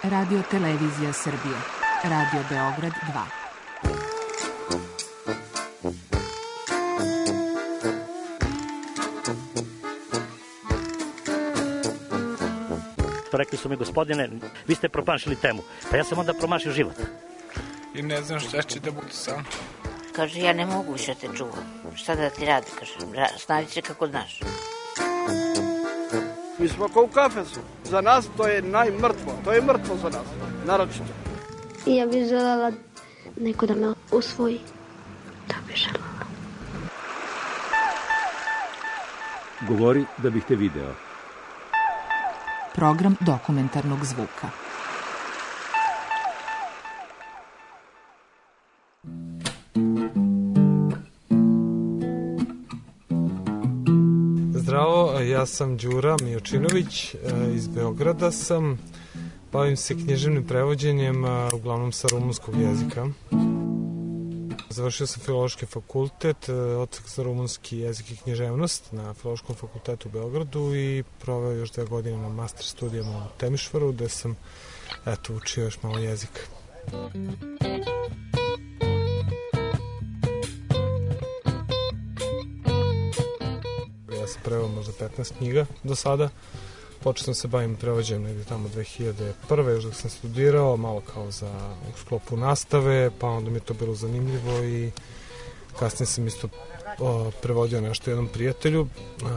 Radio Televizija Srbije. Radio Beograd 2. Rekli su mi, gospodine, vi ste promašili temu. Pa ja sam onda promašio život. I ne znam šta će da bude sam. Kaže, ja ne mogu više te čuvam. Šta da ti radi, kaže, snađi se kako znaš. Mi smo kao u kafesu. Za nas to je najmrtvo. To je mrtvo za nas, naročito. I ja bih želela neko da me usvoji. Da bih želela. Govori da bih te video. Program dokumentarnog zvuka. Zdravo, ja sam Đura Mijočinović, iz Beograda sam. Bavim se književnim prevođenjem, uglavnom sa rumunskog jezika. Završio sam Filološki fakultet, odsek za rumunski jezik i književnost na Filološkom fakultetu u Beogradu i proveo još 2 godine na master studijama u Temišvaru, gde sam učio još malo jezik. Ja sam preveo možda 15 knjiga do sada. Počeo sam se bavim prevođenjem negdje tamo 2001. još dok sam studirao, malo kao u sklopu nastave, pa onda mi je to bilo zanimljivo i kasnije sam isto prevodio nešto jednom prijatelju.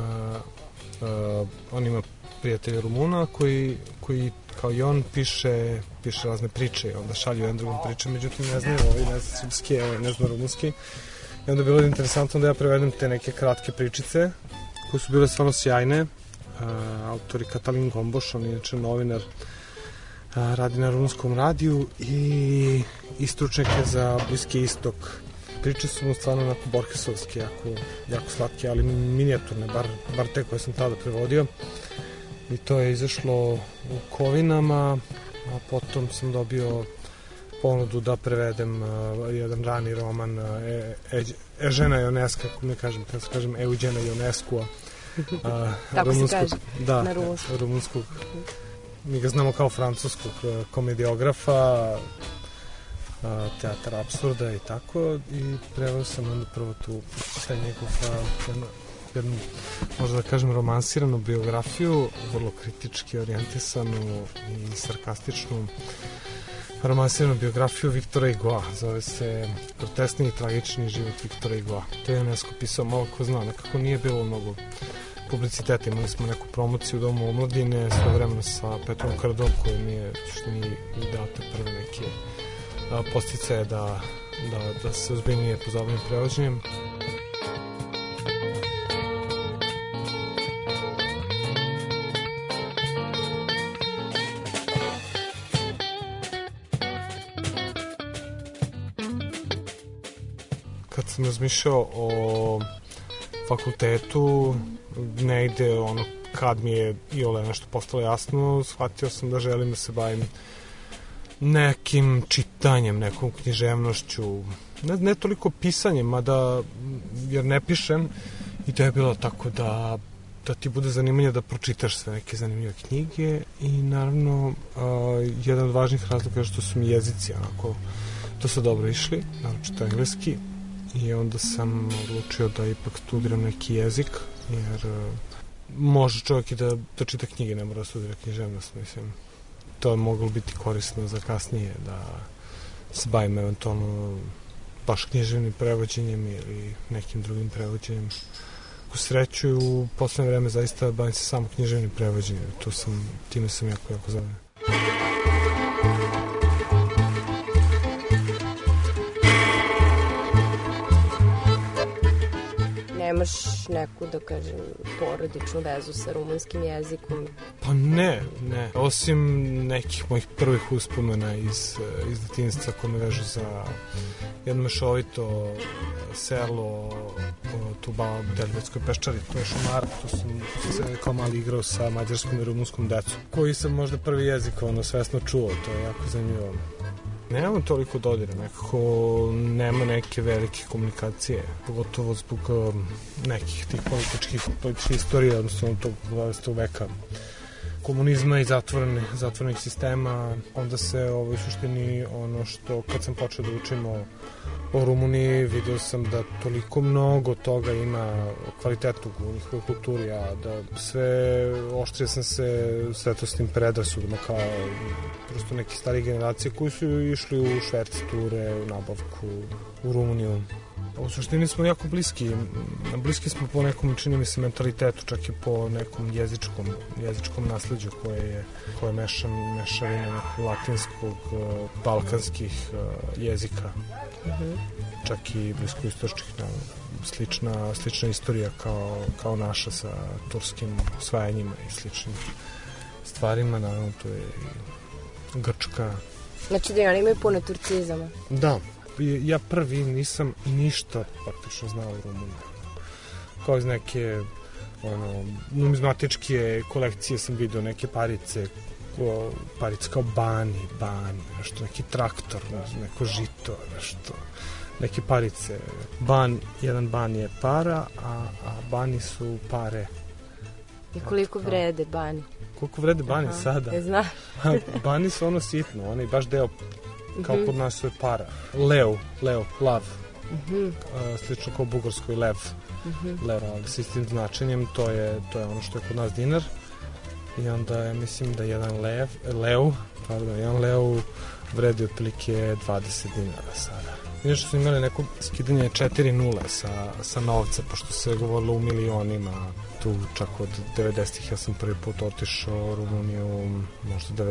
On ima prijatelja Rumuna koji kao i on piše razne priče i onda šalju jedan drugom priče, međutim ne znaju, ne zna srpski, ne zna rumunski. I onda je bilo interesantno da ja prevedem te neke kratke pričice koje su bile stvarno sjajne. Autor je Katalin Gomboš, on je inače novinar, radi na rumunskom radiju i stručnjak je za Bliski istok. Priče su mu stvarno onako borgesovske, jako slatke, ali minijaturne, bar te koje sam tada prevodio. I to je izašlo u Kovinama, a potom sam dobio ponudu da prevedem jedan rani roman Ežena Ionesca, kako ne kažem, kada se kažem Euđena Ionescu, tako se kaže na rumunskog. Mi ga znamo kao francuskog komediografa, teatar apsurda i tako, i preveo sam onda prvo tu sve njegov jednu, možda da kažem, romansiranu biografiju, vrlo kritički orijentisanu i sarkastičnu romansiranu biografiju Viktora Hugoa. Zove se Grotesni i tragični život Viktora Hugoa. To je Ionesco pisao, malo ko zna, nekako nije bilo mnogo publiciteta. Imali smo neku promociju u Domu omladine sve vremena sa Petrom Kardom, koji mi je i dao te prve neke posticaje da se ozbiljnije pozabavim prevođenjem. Kad sam razmišljao o fakultetu, negde kad mi je iole nešto postalo jasno, shvatio sam da želim da se bavim nekim čitanjem, nekom književnošću, ne toliko pisanjem, jer ne pišem, i to je bilo tako da ti bude zanimanje da pročitaš sve neke zanimljive knjige i naravno jedan od važnih razloga je što su mi jezici to su dobro išli, naročito engleski, i onda sam odlučio da ipak studiram neki jezik, jer može čovjek i da čita knjige, ne mora da studira književnost, mislim. To je moglo biti korisno za kasnije, da se bavim eventualno baš književnim prevođenjem ili nekim drugim prevođenjem. U sreću, u poslednje vreme zaista bavim se samo književnim prevođenjem, time sam jako zadovoljan. Nemaš neku, da kažem, porodičnu vezu sa rumunskim jezikom? Pa ne. Osim nekih mojih prvih uspomena iz detinjstva koje me vežu za jedno mešovito selo tu u Delvetskoj Peščari, to je Šumar, tu sam se kao mali igrao sa mađarskom i rumunskom decom, koji sam možda prvi jezik svesno čuo, to je jako zanimljivo. Nemam toliko dodira, nekako nema neke velike komunikacije, pogotovo zbog nekih tih političkih istorija, odnosno tog 20. veka. komunizma i zatvorenih sistema, onda se u suštini ono što kad sam počeo da učimo o Rumuniji, vidio sam da toliko mnogo toga ima kvalitetnog u njihovoj kulturi, a da sve oštrije sam se sretao s tim predrasudama kao prosto neke starije generacije koji su išli u šverc ture, u nabavku, u Rumuniju. U suštini smo jako bliski smo po nekom, čini mi se, mentalitetu, čak i po nekom jezičkom nasleđu koje je mešavina latinskog, balkanskih jezika. Čak i bliskoistočnih, slična istorija kao naša sa turskim osvajanjima i sličnim stvarima, naravno to je Grčka. Znači da oni imaju puno turcizama. Da. Ja prvi nisam ništa praktično znao u Rumuniji. Kao iz neke numizmatičke kolekcije sam vidio neke parice kao bani, nešto, neki traktor, neko žito, nešto, neke parice. Jedan ban je para, a bani su pare. I koliko vrede bani? Koliko vrede bani sada? Ne znam. Bani su ono sitno, onaj baš deo kao kod nas je para. Lav. Slično kao u Bugarskoj lev. Ali s istim značenjem to je ono što je kod nas dinar. I onda ja mislim da jedan lev vredi otprilike 20 dinara sada. Inače su imali neko skidanje 4 nule sa novca, pošto se govorilo u milionima. Tu čak od 90-ih ja sam prvi put otišao u Rumuniju, možda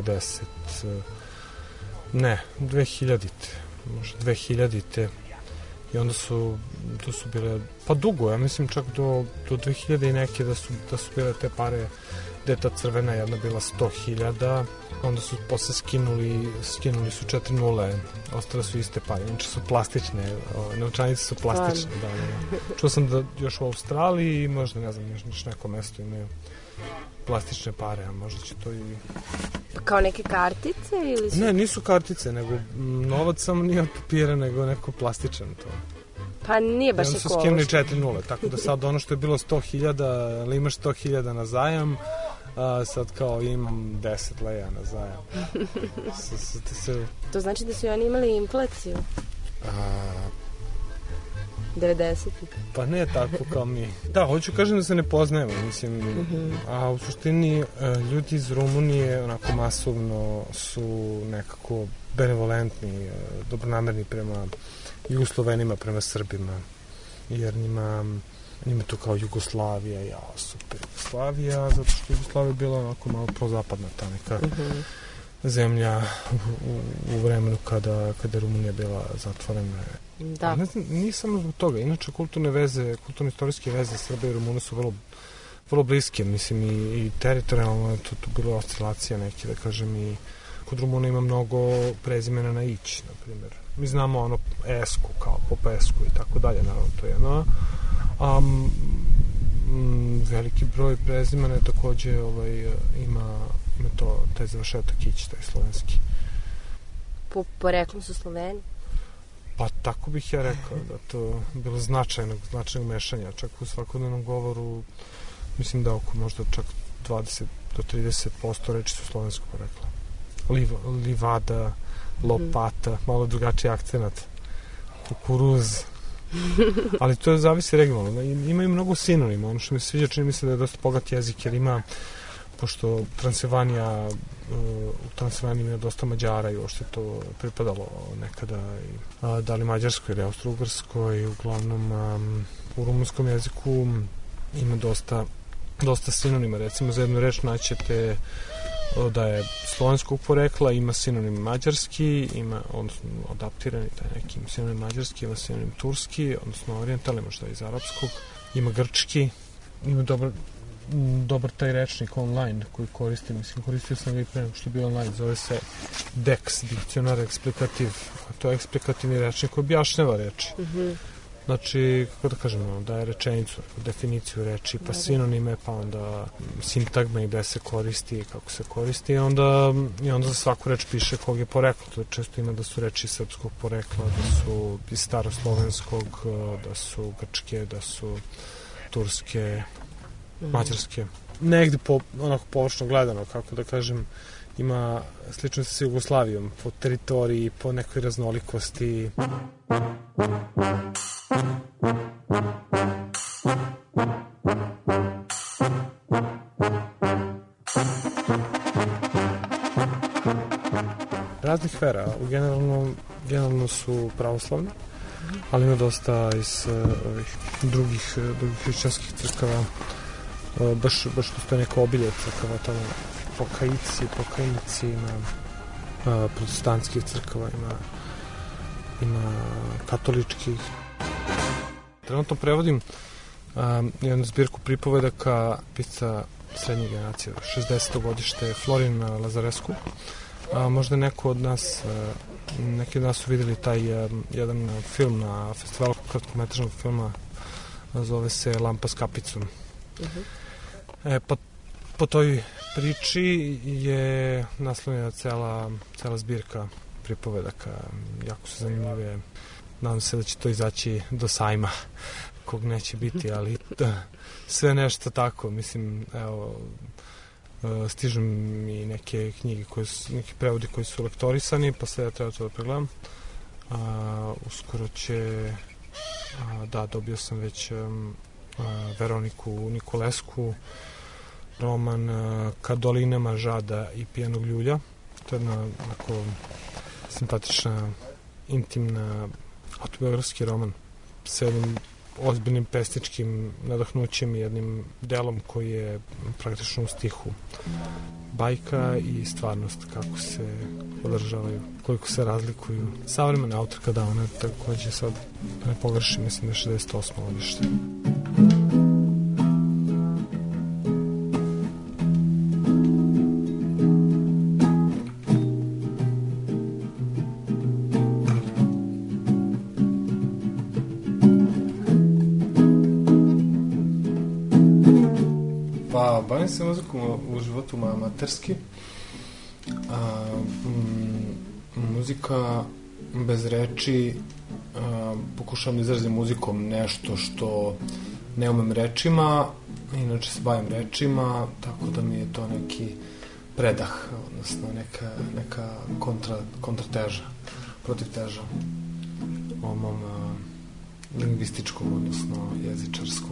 2000-te. I onda to su bile, pa dugo, ja mislim čak do 2000 i neke da su bile te pare, gde ta crvena jedna bila 100.000, onda su posle skinuli su 4 nule, ostale su iste pare, inače su plastične, novčanice su plastične, da. Čuo sam da još u Australiji i možda, ne znam, još neko mesto imaju plastične pare, a možda će to i... Pa kao neke kartice ili su... Ne, nisu kartice, nego novac samo nije od papira, nego neko plastičan to. Pa nije baš ekološko. Onda su skinuli 4 nule, tako da sad ono što je bilo 100.000, ali imaš 100.000 na zajam, a sad kao imam 10 leja na zajam. To znači da su oni imali inflaciju? 90-ih. Pa ne tako kao mi. Da, hoću kažem da se ne poznajemo, mislim, a u suštini ljudi iz Rumunije onako masovno su nekako benevolentni, dobronamerni prema Jugoslovenima, prema Srbima, jer njima to kao Jugoslavija, super Jugoslavija, zato što Jugoslavija je bila onako malo prozapadna ta neka zemlja u vremenu kada je Rumunija bila zatvorena. Da. Ne znam, nije samo zbog toga. Inače, kulturno-istorijske veze Srbije i Rumune su vrlo bliske. Mislim, i teritorijalno je tu bilo oscilacija neke, da kažem, i kod Rumuna ima mnogo prezimena na ić, na primjer. Mi znamo ono Esku, kao po Pesku i tako dalje, naravno, to je jedno. Veliki broj prezimena je takođe ima taj završetak ić, taj slovenski. Po poreklu su Sloveni? Pa tako bih ja rekao da to bilo značajnog mešanja, čak u svakodnevnom govoru mislim da oko možda čak 20 do 30% reči su slovenskog porekla. Livada, lopata, malo drugačiji akcenat, kukuruz, ali to zavisi regionalno. Ima i mnogo sinonima, ono što mi se sviđa, čini mi se da je dosta bogat jezik, jer ima, pošto u Transilvaniji ima dosta Mađara i uopšte to pripadalo nekada da li Mađarskoj ili Austro-Ugrskoj, uglavnom u rumunskom jeziku ima dosta sinonima. Recimo za jednu reč naćete da je slovenskog porekla, ima sinonim mađarski, ima, odnosno adaptirani taj neki sinonim mađarski, ima sinonim turski, odnosno orijentalni, možda iz arapskog, ima grčki, ima dobar taj rečnik online koji koristim, mislim, koristio sam ga i pre nego što je bio online, zove se DEX, dikcionar eksplikativ, to je eksplikativni rečnik koji objašnjava reči. Znači, kako da kažemo, daje rečenicu, definiciju reči, pa sinonime, pa onda sintagme gde se koristi, kako se koristi, i onda za svaku reč piše kog je poreklo. To često ima da su reči srpskog porekla, da su iz staroslovenskog, da su grčke, da su turske, mađarske. negde onako površno gledano, kako da kažem, ima sličnosti sa Jugoslavijom po teritoriji, po nekoj raznolikosti. Raznih vera, generalno su pravoslavne, ali ima dosta iz drugih hrišćanskih crkava. Baš postoje neko obilje crkava tamo, pokajnici, ima protestantskih crkava, ima katoličkih. Trenutno prevodim jednu zbirku pripovedaka pisca srednje generacije, 60. godište, Florin Lazarescu. Možda neki od nas su videli taj jedan film na festivalu kratkometražnog filma, zove se Lampa s kapicom. Po toj priči je naslovljena cela zbirka pripovedaka, jako su zanimljive. Nadam se da će to izaći do sajma, kog neće biti, ali sve nešto tako, mislim, evo, stižu mi neke knjige, neki prevodi koji su lektorisani, pa sve ja treba to da pregledam. Uskoro će, dobio sam već Veroniku Nikolesku, roman Ka dolinama žada i pijanog ljulja. To je jedna onako simpatična, intimna, autobiografski roman sa jednim ozbiljnim pesničkim nadahnućem i jednim delom koji je praktično u stihu. Bajka i stvarnost, kako se održavaju, koliko se razlikuju. Savremena autorka, da, ona je takođe sad, ne pogrešim, mislim da je 68. godište. Bavim se muzikom u životu amaterski. Muzika bez reči, pokušavam da izrazim muzikom nešto što ne umem rečima, inače se bavim rečima, tako da mi je to neki predah, odnosno neka kontrateža, protivteža o mom lingvističkom, odnosno jezičarskom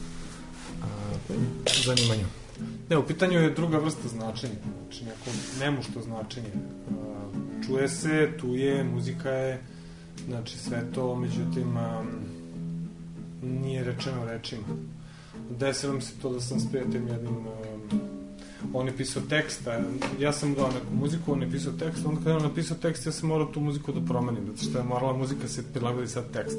zanimanju. Ne, u pitanju je druga vrsta značenja, znači neko nemušto značenje. Čuje se, tu je, muzika je, znači sve to, međutim, nije rečeno rečima. Desilo mi se to da sam s prijateljem jednim, on je pisao tekst, ja sam dao neku muziku, on je pisao tekst, onda kada je on napisao tekst, ja sam morao tu muziku da promenim, zato što je morala muzika se prilagodi sad tekst.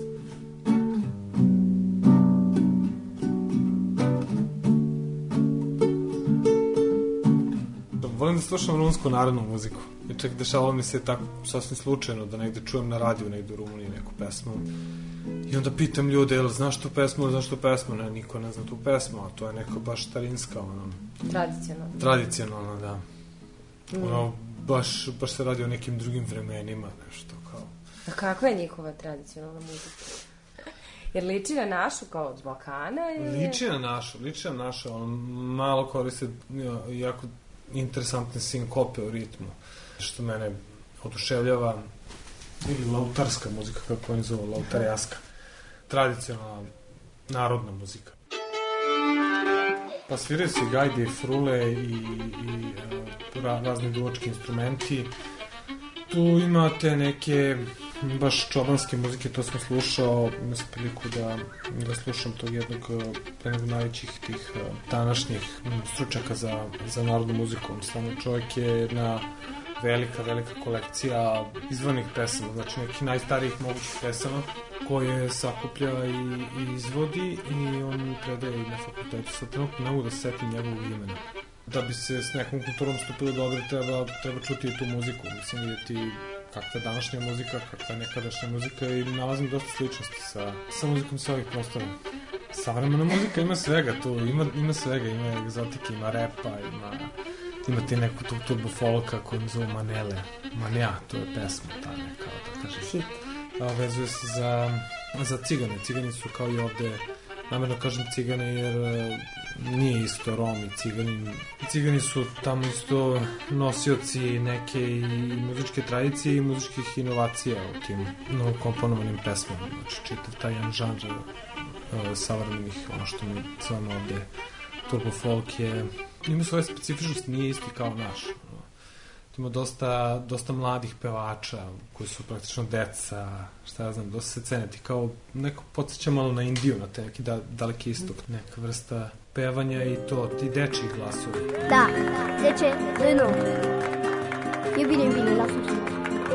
Volim da slušam rumunsku narodnu muziku. I čak dešavalo mi se tako sasvim slučajno da negde čujem na radiju, negde u Rumuniji neku pesmu. I onda pitam ljude, jel znaš tu pesmu? Ne, niko ne zna tu pesmu, a to je neka baš starinska, ono... Tradicionalna, da. Ono, baš se radi o nekim drugim vremenima, nešto kao... A kakva je njihova tradicionalna muzika? Jer liči na našu kao od Balkana? Liči na našu, ono, malo koriste jako interesantne sinkope u ritmu, što mene oduševljava, ili lautarska muzika, kako oni zovu, lautarijaska, tradicionalna narodna muzika. Pa sviraju se gajde i frule i razni duvački instrumenti. Tu imate neke baš čobanske muzike, to sam slušao, imao sam priliku da slušam tog jednog najvećih tih današnjih stručnjaka za narodnu muziku. Samo čovjek je jedna velika kolekcija izvornih pesama, znači nekih najstarijih mogućih pesama koje sakuplja i izvodi i on predaje i na fakultetu. Sad trenutno ne mogu da se setim njegovog imena. Da bi se s nekom kulturom stupilo dobro, treba čuti i tu muziku, mislim vidjeti kakva je današnja muzika, kakva je nekadašnja muzika i nalazim dosta sličnosti sa muzikom sa ovih prostora. Savremena muzika ima svega tu, ima svega, ima egzotike, ima repa, ima ti neku tu turbo folka koju zovu Manele. Manea, to je pesma, ta neka, da kaže. Hit. Vezuje se za cigane. Cigani su kao i ovde, namjerno kažem cigane jer nije isto Rom i Ciganin. Cigani su tamo isto nosioci neke i muzičke tradicije i muzičkih inovacija u tim novokomponovanim pesmama. Znači, čitav taj jedan žanr savremenih, ono što mi zovemo ovde turbo folk ima svoje specifičnosti, nije isti kao naš. Ima dosta mladih pevača koji su praktično deca, šta ja znam, dosta se cene. Ti kao neko podsjeća malo na Indiju, na te neki daleki istok, neka vrsta pevanja i to, ti dečiji glasovi. Da, 10 de nou. E bine, lasă-mi să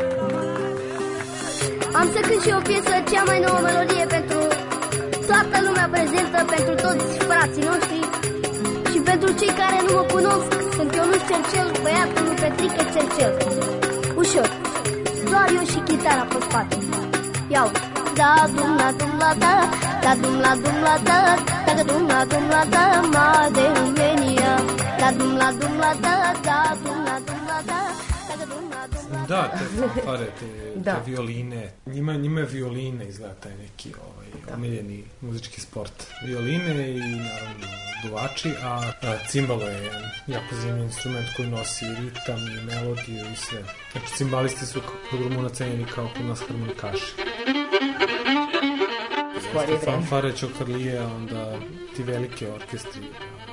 am să cânt și o piesă, cea mai nouă melodie pentru toată lumea prezentă, pentru toți frații noștri și pentru cei care nu mă cunosc. Sunt Ionuț Cercel, băiatul lui Petrică Cercel. Ușor, doar eu și chitara pe spate. Iau. Da dum la dum la da, da dum la da, da dum la da, ma de România. Da dum la da, da dum la da. Da, te fanfare, te violine. Njima je violine izgleda taj neki omiljeni muzički sport. Violine i naravno duvači, a cimbalo je jedan jako zanimljiv instrument koji nosi ritam i melodiju i sve. Znači cimbalisti su kod Rumuna cenjeni kao kod nas harmonikaši. Fanfare, čokarlije, onda ti velike orkestri.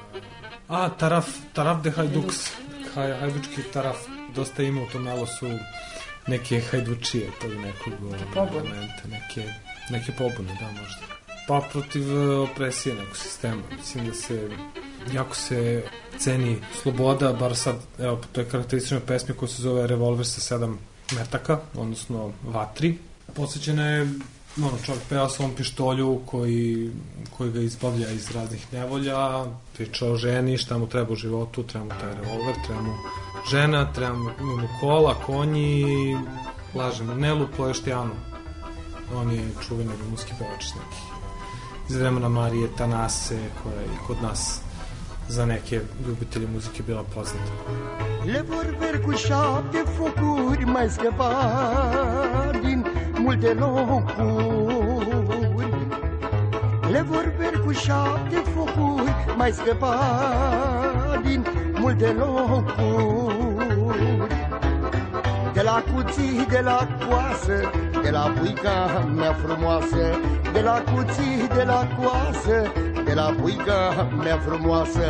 Taraf de Hajduks, hajdučki taraf. Dosta ima u tom malo su neke hajdučije tog nekog momenta, neke pobune, da, možda. Pa protiv opresije nekog sistema. Mislim da jako se ceni sloboda, bar sad, evo, to je karakteristična pesma koja se zove Revolver sa 7 metaka, odnosno vatri. Posvećena je, čovjek peva svom pištolju koji ga izbavlja iz raznih nevolja, priča o ženi, šta mu treba u životu, treba mu taj revolver, treba mu žena, treba mu kola, konji, lažemo, Nelu Poještijanu. On je čuveni rumunski pevač neki. Iz vremena Marije Tanase, koja je i kod nas za neke ljubitelje muzike bila poznata. Le vorberi cu 7 focuri mai scăpat din multe locuri. Le vorberi cu 7 focuri mai scăpat din multe locuri. De la cuții, de la coasă, de la buica mea frumoasă, de la cuții, de la coasă, de la buica mea frumoasă.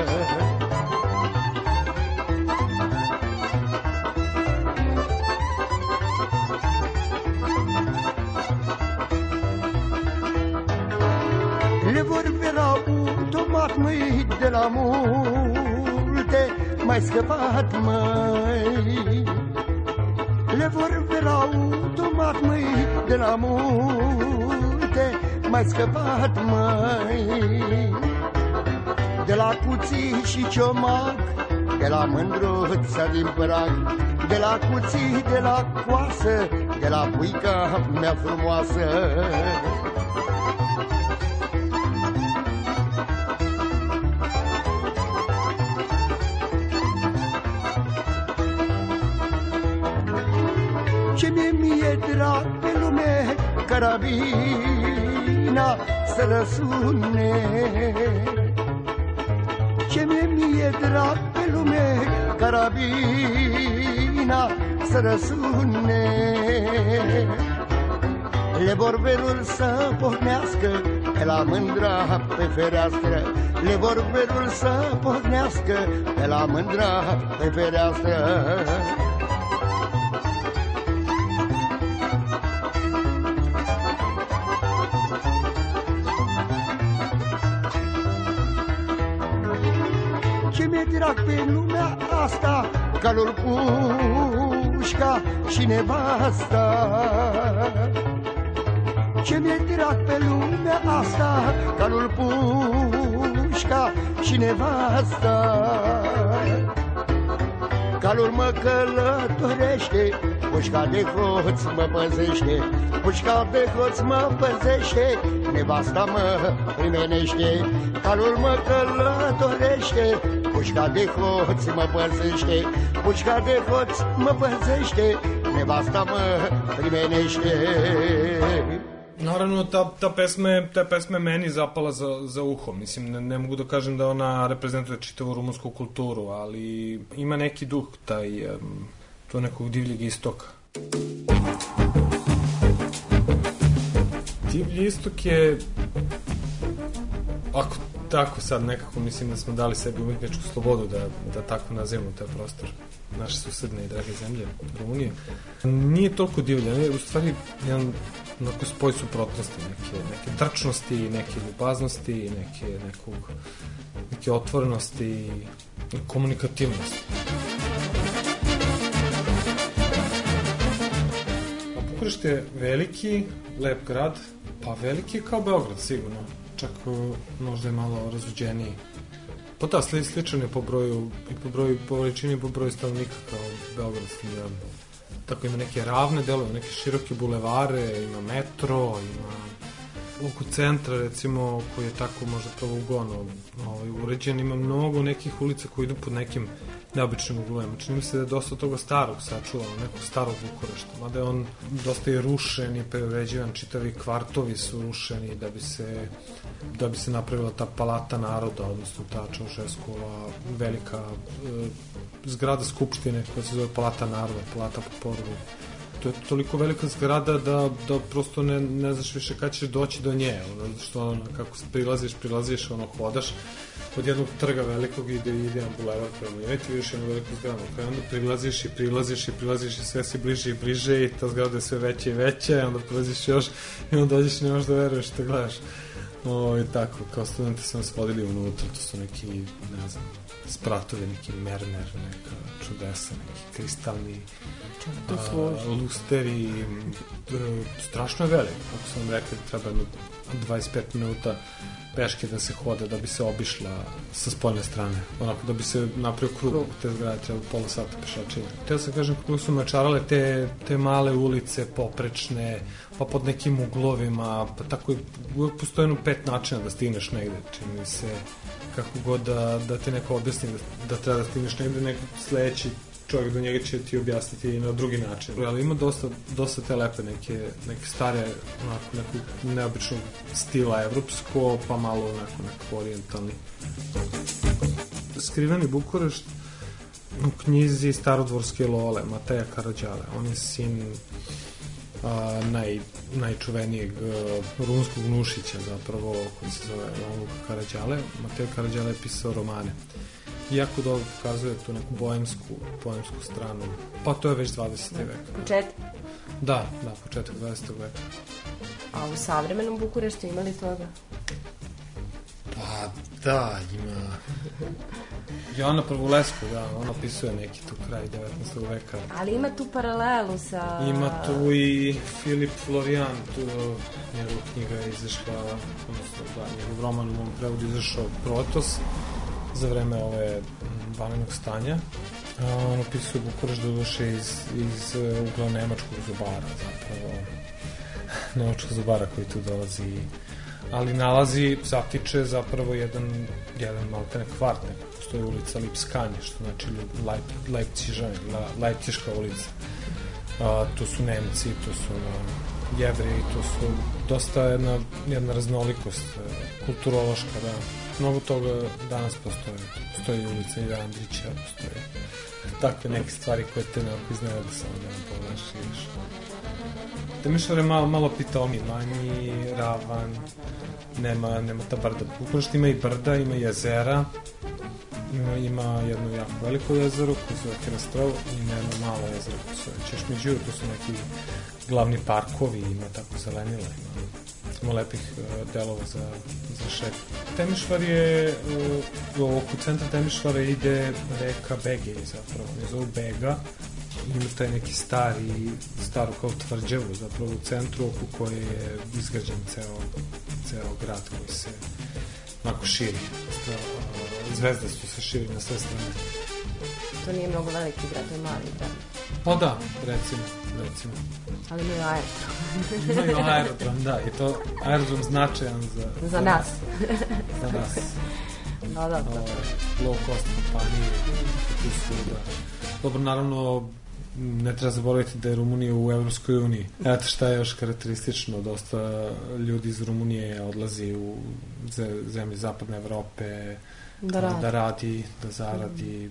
Le vorbe la automat, măi, de la multe mai scăpat, măi. Le vorbe la automat, măi, de la multe mai scăpat, măi. De la cuții și ciomac, de la mândruța din prag, de la cuții, de la coasă, de la buica mea frumoasă. Ce mie drag pe lume, carabina să răsune. Ce mie drag pe lume, carabina să răsune. Levorberul să pornească pe la mândra pe fereastră. Levorberul să pornească pe la mândra pe fereastră. Drag pe lumea asta, calul, pușca și nevasta. Ce mi-e drag pe lumea asta, calul, pușca și nevasta. Calul mă călătorește, pușca de hoț mă păzește, pușca de hoț mă păzește, nevasta mă primenește. Calul mă călătorește, pușca de hoț mă păzește, pușca de hoț mă păzește, nevasta mă primenește. Naravno, ta pesma je meni zapala za uho. Mislim, ne mogu da kažem da ona reprezentuje čitavu rumunsku kulturu, ali ima neki duh, to nekog divljeg istoka. Divlji istok je, ako tako sad nekako mislim da smo dali sebi umetničku slobodu da tako nazivamo taj prostor naše susedne i drage zemlje, Rumunije. Nije toliko divljan, je u stvari jedan onako spoj suprotnosti, neke trčnosti, neke ljubaznosti, neke otvorenosti, komunikativnosti. Bukurešt je veliki, lep grad, pa veliki kao Beograd sigurno, čak možda je malo razuđeniji. Pa da, sličan je po broju, po veličini i po broju stanovnika kao Beograd. Tako ima neke ravne delove, neke široke bulevare, ima metro, ima oko centra, recimo, koji je tako možda pravougodno uređen, ima mnogo nekih ulica koji idu pod nekim neobičnim uglovima. Čini mi se da je dosta toga starog sačuvano, nekog starog Bukurešta, mada je on dosta i rušen i preuređivan, čitavi kvartovi su rušeni da bi se napravila ta palata naroda, odnosno ta Čaušeskova velika zgrada skupštine koja se zove Palata naroda, Palata Poporovu. To je toliko velika zgrada da prosto ne znaš više kada ćeš doći do nje, što kako se prilaziš, hodaš od jednog trga velikog ide jedan bulevar prema njoj, ti vidiš jednu veliku zgradu, kada onda prilaziš i sve si bliže i bliže i ta zgrada je sve veća i veća i onda prilaziš još i onda dođeš i nemaš da veruješ što gledaš. I tako, kao studenti sam svodili unutra, to su neki, ne znam, spratovi, neki mermer, neka čudesa, neki kristalni lusteri, strašno je veliko, ako sam vam rekao, treba 25 minuta peške da se hoda, da bi se obišla sa spoljne strane, onako da bi se napravio krug te zgrade, treba pola sata pešačenja. Teo sam kažem kako su mečarale te male ulice, poprečne, pa pod nekim uglovima, pa tako uvijek postoje 5 načina da stigneš negde, čini mi se kako god da ti neko objasni da treba da stigneš negde, neko sledeći čovjek do njega će ti objasniti i na drugi način. Ali ima dosta te lepe neke stare, onako, nekog neobičnog stila evropsko, pa malo onako nekako orijentalni. Skriveni Bukurešt u knjizi Starodvorske Lole, Mateja Karađale. On je sin najčuvenijeg rumunskog Nušića, zapravo, koji se zove Luka Karađale. Matej Karađale je pisao romane. Jako dobro pokazuje tu neku boemsku stranu. Pa to je već 20. veka. Početak? Da, početak 20. veka. A u savremenom Bukureštu imali toga? Pa da, ima... Joana Prvulesku, da, ona opisuje neki tu kraj 19. veka. Ali ima tu paralelu sa... Ima tu i Filip Florian, tu njegov knjiga je izašla, odnosno da, njegov roman u mom prevodu izašao Protos, za vreme ove vanrednog stanja. On opisuje Bukurešt doduše iz ugla nemačkog zubara, zapravo nemačkog zubara koji tu dolazi, ali zatiče zapravo jedan maltene kvart, postoji ulica Lipskanje, što znači Leipciška ulica. Tu su Nemci, tu su Jevreji, tu su dosta jedna raznolikost kulturološka, da. Mnogo toga danas postoji ulica Ive Andrića, postoje takve neke stvari koje te nekako iznenade samo da nam pogledaš i vidiš. Temišvar je malo pitomiji, manji, ravan, nema ta brda. Bukurešt ima i brda, ima i jezera, ima jedno jako veliko jezero koje se zove Kenestrov i ima jedno malo jezero koje se zove Češmiđur, to su neki glavni parkovi, ima tako zelenila, ima lepih delova za šet. Temišvar je, oko centra Temišvara ide reka Begej, zapravo, ne zove Bega, ima taj neki staro kao tvrđavu, zapravo u centru oko koje je izgrađen ceo grad koji se onako širi. Zvezde su se širi na sve strane. To nije mnogo veliki grad, to je mali grad. Pa da, recimo. Ali imaju aerodrom. Imaju aerodrom, da, i to aerodrom značajan za nas. Za nas. Da. Low cost kompanije, tu su, da. Dobro, naravno, ne treba zaboraviti da je Rumunija u Evropskoj uniji. Eto šta je još karakteristično, dosta ljudi iz Rumunije odlazi u zemlje zapadne Evrope da radi, da zaradi.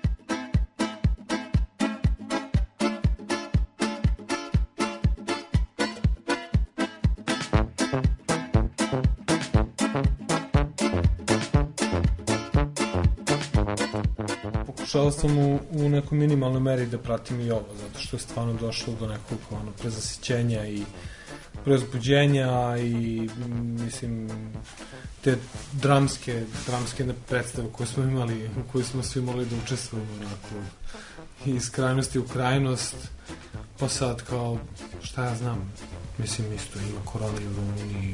Pokušao sam u nekoj minimalnoj meri da pratim i ovo, zato što je stvarno došlo do nekog prezasićenja i preuzbuđenja i mislim te dramske predstave koje smo imali, u kojoj smo svi mogli da učestvujemo onako iz krajnosti u krajnost, pa sad kao šta ja znam, mislim isto ima korona i u Rumuniji.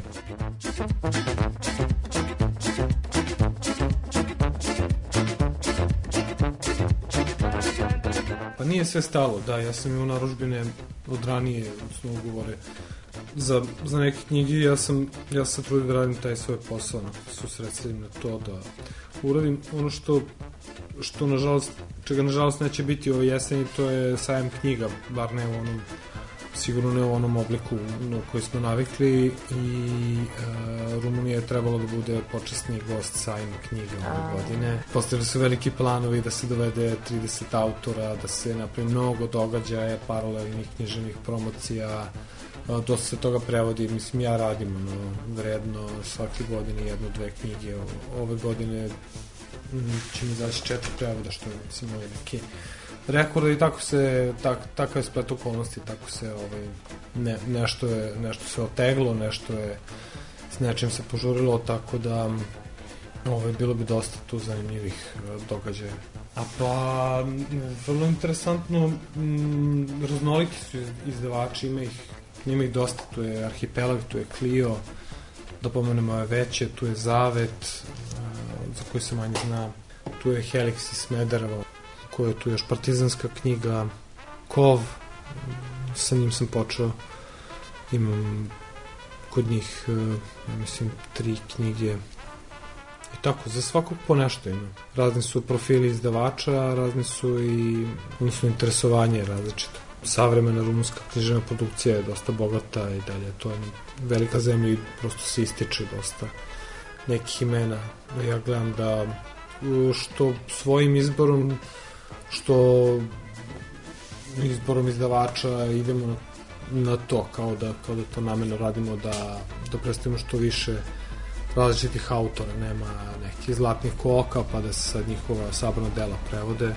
Pa nije sve stalo, da, ja sam imao narudžbine od ranije, odnosno ugovore za neke knjige, ja sam trudio da radim taj svoj posao, susrećem na to da uradim ono što nažalost, čega nažalost neće biti ove jeseni, to je sajam knjiga, bar ne u onom, sigurno ne u onom obliku na koji smo navikli i Rumunija je trebalo da bude počasni gost sajma knjiga ove godine. Postavili su veliki planovi da se dovede 30 autora, da se napravi mnogo događaja, paralelnih književnih promocija, dosta se toga prevodi, mislim ja radim vredno svake godine 1-2 knjige, ove godine će mi izaći 4 prevoda, što je mislim neki rekord i tako je splet okolnosti, tako se nešto se oteglo, nešto je s nečim se požurilo, tako da bilo bi dosta tu zanimljivih događaja. A pa, vrlo interesantno, raznoliki su izdavači, ima ih dosta, tu je Arhipelag, tu je Clio, da pomenemo ove veće, tu je Zavet, za koju se manje zna, tu je Helix iz Smedereva, koja je tu još partizanska knjiga, Kov, sa njim sam počeo, imam kod njih, mislim, 3 knjige i tako, za svakog po nešto ima. Razni su profili izdavača, razni su i, odnosno, interesovanje različito. Savremena rumunska književna produkcija je dosta bogata i dalje, to je velika zemlja i prosto se ističe dosta nekih imena. Ja gledam da što svojim izborom, što izborom izdavača idemo na to, kao da to namerno radimo, da predstavimo što više različitih autora, nema nekih zlatnih koka, pa da se sad njihova sabrana dela prevode.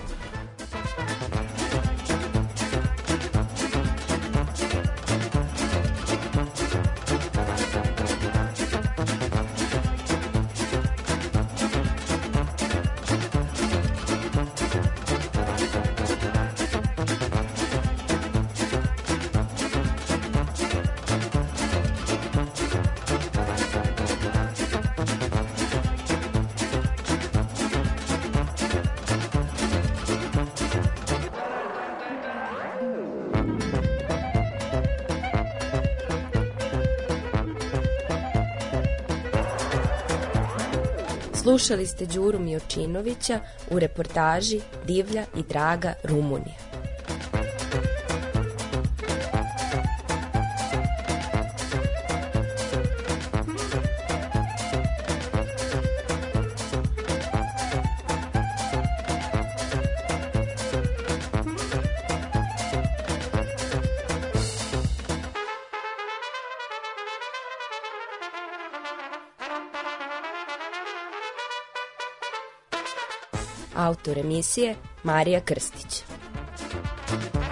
Slušali ste Đuru Miočinovića u reportaži Divlja i draga Rumunija. Autor emisije Marija Krstić.